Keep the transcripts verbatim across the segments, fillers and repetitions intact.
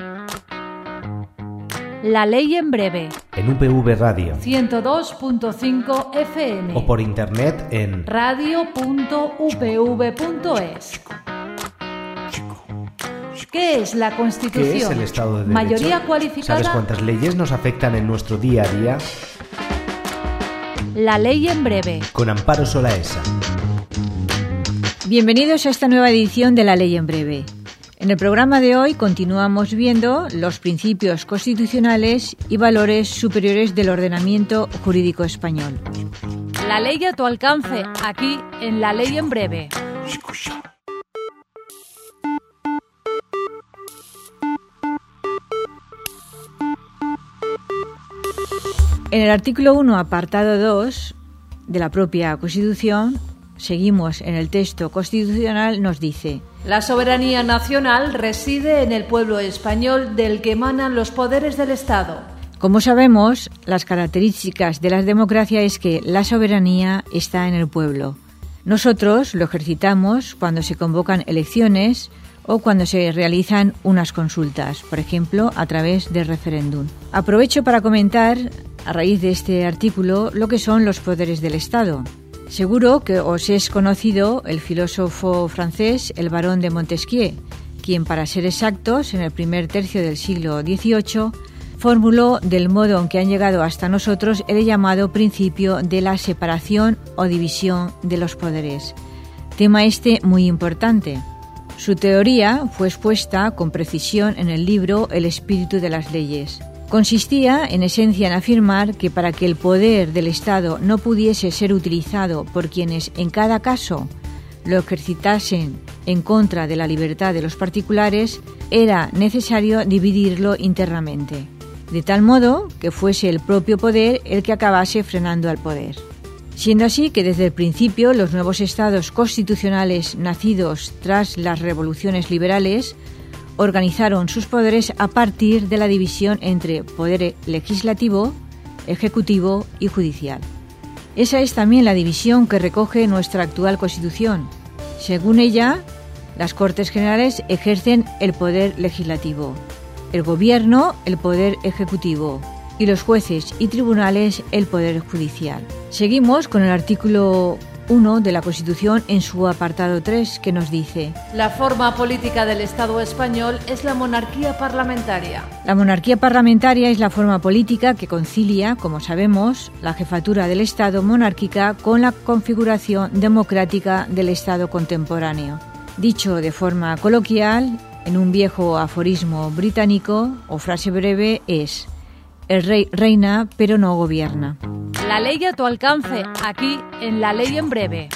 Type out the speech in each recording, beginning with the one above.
La ley en breve. En U P V Radio. ciento dos punto cinco F M. O por internet en radio punto u p v punto es. ¿Qué es la Constitución? ¿Qué es el Estado de Derecho? Mayoría cualificada. ¿Sabes cuántas leyes nos afectan en nuestro día a día? La ley en breve. Con Amparo Solaesa. Bienvenidos a esta nueva edición de La ley en breve. En el programa de hoy continuamos viendo los principios constitucionales y valores superiores del ordenamiento jurídico español. La ley a tu alcance, aquí en La ley en breve. En el artículo uno, apartado dos de la propia Constitución, seguimos en el texto constitucional, nos dice: la soberanía nacional reside en el pueblo español, del que emanan los poderes del Estado. Como sabemos, las características de la democracia es que la soberanía está en el pueblo. Nosotros lo ejercitamos cuando se convocan elecciones o cuando se realizan unas consultas, por ejemplo, a través del referéndum. Aprovecho para comentar, a raíz de este artículo, lo que son los poderes del Estado. Seguro que os es conocido el filósofo francés, el barón de Montesquieu, quien, para ser exactos, en el primer tercio del siglo dieciocho, formuló del modo en que han llegado hasta nosotros el llamado principio de la separación o división de los poderes. Tema este muy importante. Su teoría fue expuesta con precisión en el libro El espíritu de las leyes. Consistía, en esencia, en afirmar que para que el poder del Estado no pudiese ser utilizado por quienes en cada caso lo ejercitasen en contra de la libertad de los particulares, era necesario dividirlo internamente, de tal modo que fuese el propio poder el que acabase frenando al poder. Siendo así que desde el principio los nuevos estados constitucionales nacidos tras las revoluciones liberales organizaron sus poderes a partir de la división entre poder legislativo, ejecutivo y judicial. Esa es también la división que recoge nuestra actual Constitución. Según ella, las Cortes Generales ejercen el poder legislativo, el Gobierno el poder ejecutivo y los jueces y tribunales el poder judicial. Seguimos con el artículo uno de la Constitución en su apartado tres, que nos dice: la forma política del Estado español es la monarquía parlamentaria. La monarquía parlamentaria es la forma política que concilia, como sabemos, la jefatura del Estado monárquica con la configuración democrática del Estado contemporáneo. Dicho de forma coloquial, en un viejo aforismo británico o frase breve, es: el rey reina, pero no gobierna. La ley a tu alcance, aquí en La ley en breve.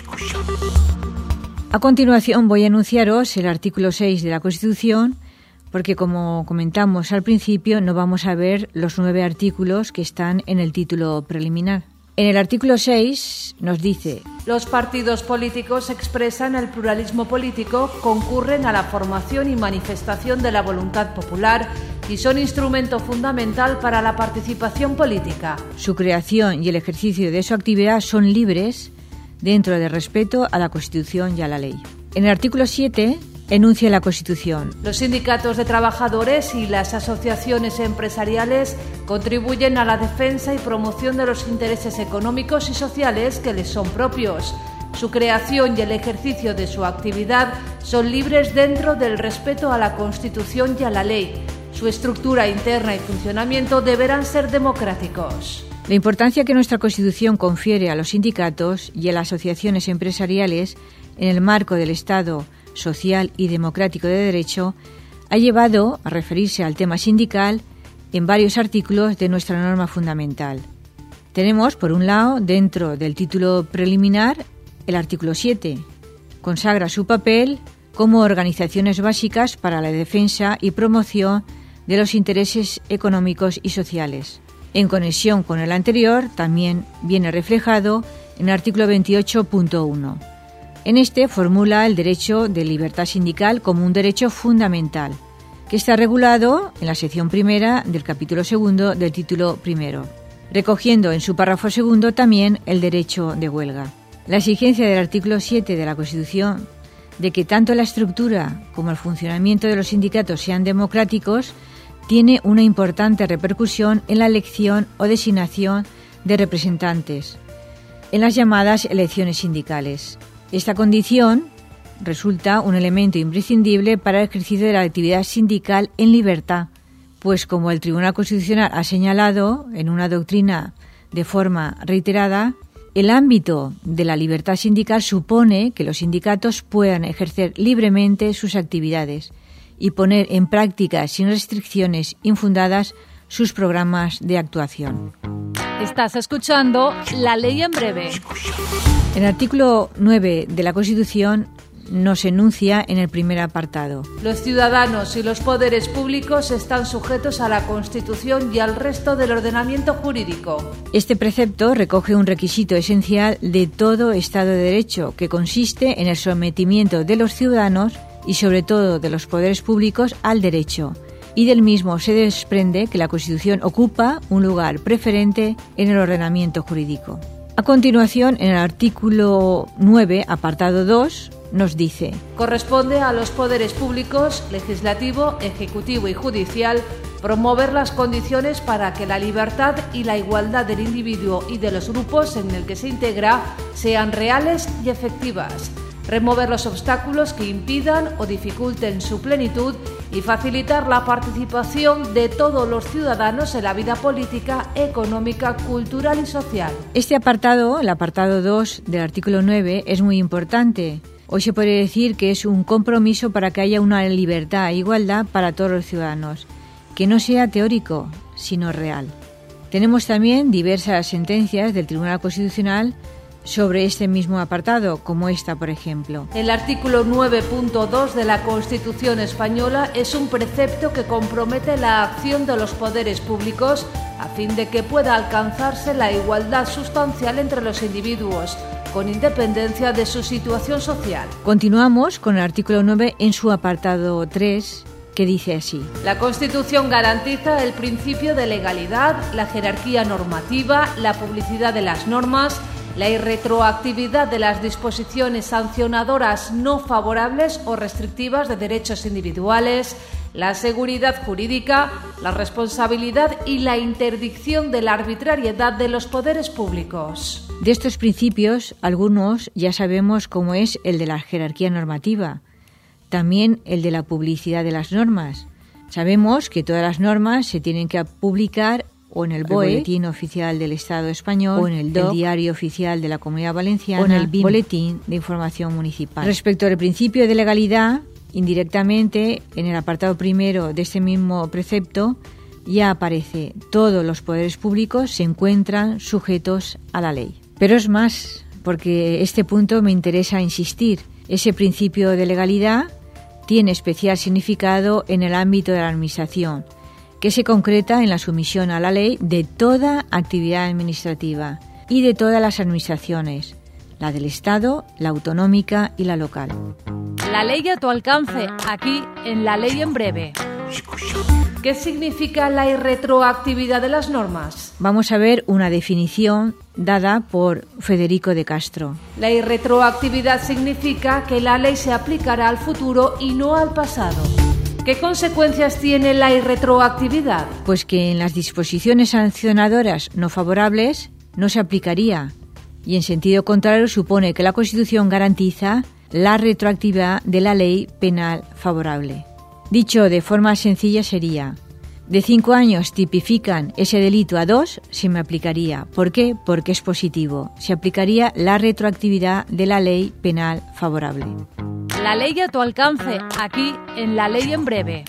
A continuación voy a enunciaros el artículo seis de la Constitución, porque como comentamos al principio, no vamos a ver los nueve artículos que están en el título preliminar. En el artículo seis nos dice: los partidos políticos expresan el pluralismo político, concurren a la formación y manifestación de la voluntad popular y son instrumento fundamental para la participación política. Su creación y el ejercicio de su actividad son libres dentro del respeto a la Constitución y a la ley. En el artículo siete enuncia la Constitución: los sindicatos de trabajadores y las asociaciones empresariales contribuyen a la defensa y promoción de los intereses económicos y sociales que les son propios. Su creación y el ejercicio de su actividad son libres dentro del respeto a la Constitución y a la ley. Su estructura interna y funcionamiento deberán ser democráticos. La importancia que nuestra Constitución confiere a los sindicatos y a las asociaciones empresariales en el marco del Estado social y democrático de derecho ha llevado a referirse al tema sindical en varios artículos de nuestra norma fundamental. Tenemos, por un lado, dentro del título preliminar, el artículo siete. Consagra su papel como organizaciones básicas para la defensa y promoción de los intereses económicos y sociales. En conexión con el anterior, también viene reflejado en el artículo veintiocho punto uno. En este formula el derecho de libertad sindical como un derecho fundamental, que está regulado en la sección primera del capítulo segundo del título primero, recogiendo en su párrafo segundo también el derecho de huelga. La exigencia del artículo siete de la Constitución de que tanto la estructura como el funcionamiento de los sindicatos sean democráticos tiene una importante repercusión en la elección o designación de representantes, en las llamadas elecciones sindicales. Esta condición resulta un elemento imprescindible para el ejercicio de la actividad sindical en libertad, pues como el Tribunal Constitucional ha señalado en una doctrina de forma reiterada, el ámbito de la libertad sindical supone que los sindicatos puedan ejercer libremente sus actividades y poner en práctica sin restricciones infundadas sus programas de actuación. Estás escuchando La Ley en Breve. El artículo nueve de la Constitución nos enuncia en el primer apartado: los ciudadanos y los poderes públicos están sujetos a la Constitución y al resto del ordenamiento jurídico. Este precepto recoge un requisito esencial de todo Estado de Derecho, que consiste en el sometimiento de los ciudadanos y sobre todo de los poderes públicos al derecho, y del mismo se desprende que la Constitución ocupa un lugar preferente en el ordenamiento jurídico. A continuación, en el artículo nueve, apartado dos, nos dice: corresponde a los poderes públicos, legislativo, ejecutivo y judicial, promover las condiciones para que la libertad y la igualdad del individuo y de los grupos en el que se integra sean reales y efectivas, remover los obstáculos que impidan o dificulten su plenitud y facilitar la participación de todos los ciudadanos en la vida política, económica, cultural y social. Este apartado, el apartado dos del artículo nueve, es muy importante. Hoy se puede decir que es un compromiso para que haya una libertad e igualdad para todos los ciudadanos, que no sea teórico, sino real. Tenemos también diversas sentencias del Tribunal Constitucional sobre este mismo apartado, como esta, por ejemplo. El artículo nueve punto dos de la Constitución española es un precepto que compromete la acción de los poderes públicos a fin de que pueda alcanzarse la igualdad sustancial entre los individuos, con independencia de su situación social. Continuamos con el artículo nueve en su apartado tres, que dice así: la Constitución garantiza el principio de legalidad, la jerarquía normativa, la publicidad de las normas, la irretroactividad de las disposiciones sancionadoras no favorables o restrictivas de derechos individuales, la seguridad jurídica, la responsabilidad y la interdicción de la arbitrariedad de los poderes públicos. De estos principios, algunos ya sabemos cómo es el de la jerarquía normativa, también el de la publicidad de las normas. Sabemos que todas las normas se tienen que publicar o en el B O E, el Boletín Oficial del Estado Español, o en el D O C, el Diario Oficial de la Comunidad Valenciana, o en el B I M, Boletín de Información Municipal. Respecto al principio de legalidad, indirectamente, en el apartado primero de este mismo precepto, ya aparece: todos los poderes públicos se encuentran sujetos a la ley. Pero es más, porque este punto me interesa insistir. Ese principio de legalidad tiene especial significado en el ámbito de la administración, que se concreta en la sumisión a la ley de toda actividad administrativa y de todas las administraciones, la del Estado, la autonómica y la local. La ley a tu alcance, aquí en La Ley en Breve. ¿Qué significa la irretroactividad de las normas? Vamos a ver una definición dada por Federico de Castro. La irretroactividad significa que la ley se aplicará al futuro y no al pasado. ¿Qué consecuencias tiene la irretroactividad? Pues que en las disposiciones sancionadoras no favorables no se aplicaría, y en sentido contrario supone que la Constitución garantiza la retroactividad de la ley penal favorable. Dicho de forma sencilla sería: de cinco años tipifican ese delito a dos, se me aplicaría. ¿Por qué? Porque es positivo. Se aplicaría la retroactividad de la ley penal favorable. La ley a tu alcance, aquí en La Ley en Breve.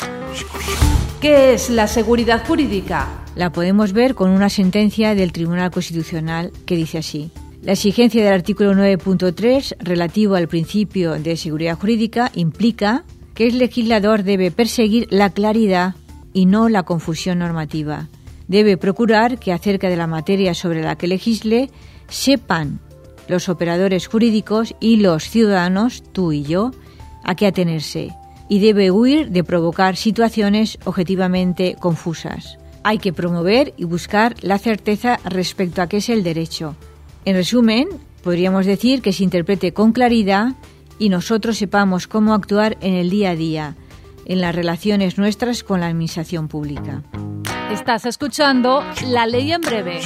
¿Qué es la seguridad jurídica? La podemos ver con una sentencia del Tribunal Constitucional que dice así: la exigencia del artículo nueve punto tres relativo al principio de seguridad jurídica implica que el legislador debe perseguir la claridad y no la confusión normativa. Debe procurar que acerca de la materia sobre la que legisle sepan los operadores jurídicos y los ciudadanos, tú y yo, a qué atenerse, y debe huir de provocar situaciones objetivamente confusas. Hay que promover y buscar la certeza respecto a qué es el derecho. En resumen, podríamos decir que se interprete con claridad y nosotros sepamos cómo actuar en el día a día, en las relaciones nuestras con la administración pública. Estás escuchando La Ley en Breve.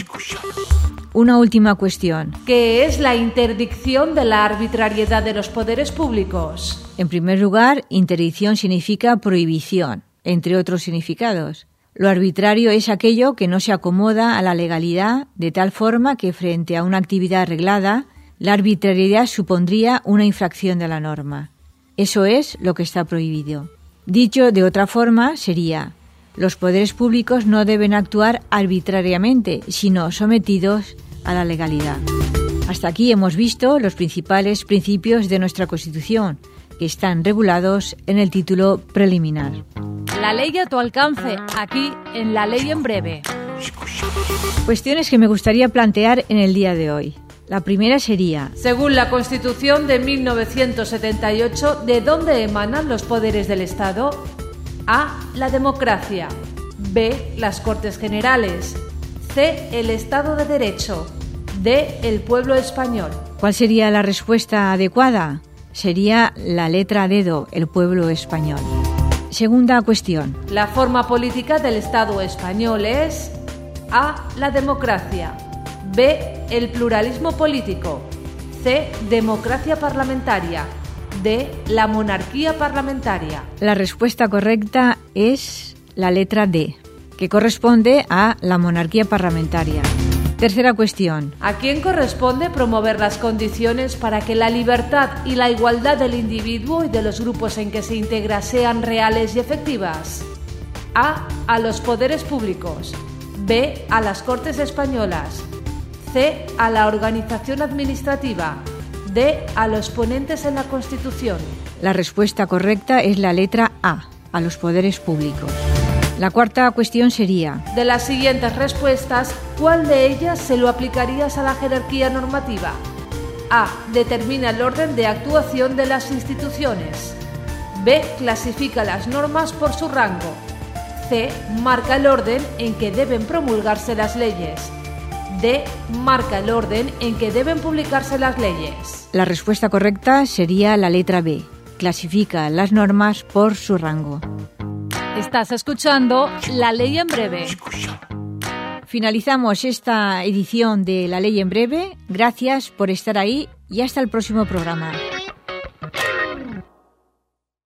Una última cuestión. ¿Qué es la interdicción de la arbitrariedad de los poderes públicos? En primer lugar, interdicción significa prohibición, entre otros significados. Lo arbitrario es aquello que no se acomoda a la legalidad de tal forma que frente a una actividad arreglada, la arbitrariedad supondría una infracción de la norma. Eso es lo que está prohibido. Dicho de otra forma, sería: los poderes públicos no deben actuar arbitrariamente, sino sometidos a la legalidad. Hasta aquí hemos visto los principales principios de nuestra Constitución, que están regulados en el título preliminar. La ley a tu alcance, aquí en La Ley en Breve. Cuestiones que me gustaría plantear en el día de hoy. La primera sería: según la Constitución de mil novecientos setenta y ocho, ¿de dónde emanan los poderes del Estado? A. La democracia. B. Las Cortes Generales. C. El Estado de Derecho. D. El pueblo español. ¿Cuál sería la respuesta adecuada? Sería la letra dedo, el pueblo español. Segunda cuestión. La forma política del Estado español es: A. La democracia. B. El pluralismo político. C. Democracia parlamentaria. D. La monarquía parlamentaria. La respuesta correcta es la letra D, que corresponde a la monarquía parlamentaria. Tercera cuestión. ¿A quién corresponde promover las condiciones para que la libertad y la igualdad del individuo y de los grupos en que se integra sean reales y efectivas? A. A los poderes públicos. B. A las Cortes españolas. C. A la organización administrativa. D. A los ponentes en la Constitución. La respuesta correcta es la letra A, a los poderes públicos. La cuarta cuestión sería: de las siguientes respuestas, ¿cuál de ellas se lo aplicarías a la jerarquía normativa? A. Determina el orden de actuación de las instituciones. B. Clasifica las normas por su rango. C. Marca el orden en que deben promulgarse las leyes. D. Marca el orden en que deben publicarse las leyes. La respuesta correcta sería la letra B. Clasifica las normas por su rango. Estás escuchando La Ley en Breve. Finalizamos esta edición de La Ley en Breve. Gracias por estar ahí y hasta el próximo programa.